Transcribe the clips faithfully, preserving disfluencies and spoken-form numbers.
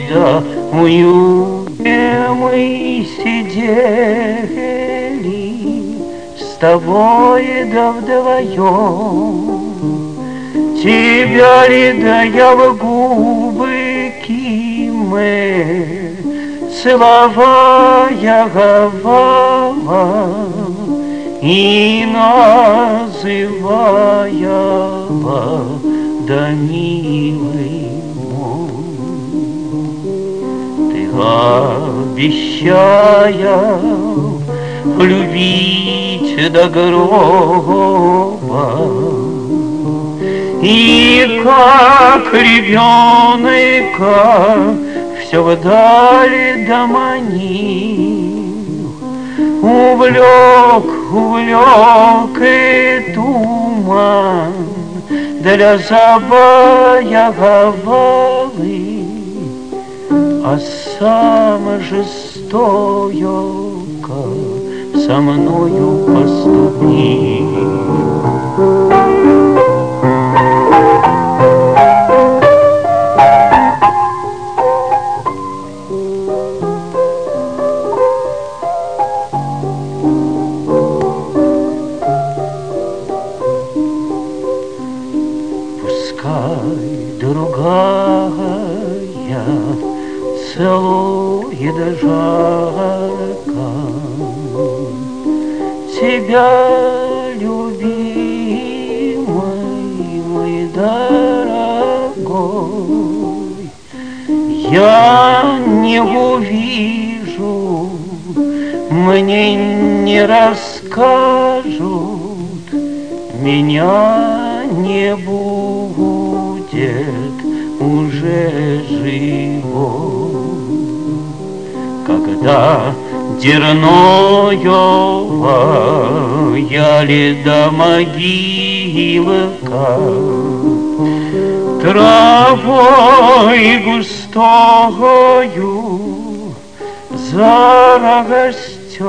да уюте мы сидели с тобой да вдвоем. Тебя ли да я в губы киме, целовая говорила и называя, да милый мой, ты обещая любить до гроба, и как ребенка все вдали доманил, увлек, увлек и туман для забая говоры, а сам жестоко со мною поступил. Пускай другая целует жарко тебя, любимый мой дорогой, я не увижу, мне не расскажут, меня не будет уже живой. Когда дерновая ли до могилка травой густою зарастет,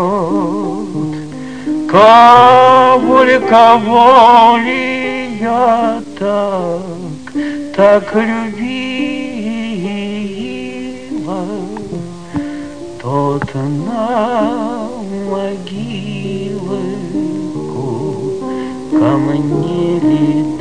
кого ли, кого ли я так, так любила, тот на могилку ко мне летит.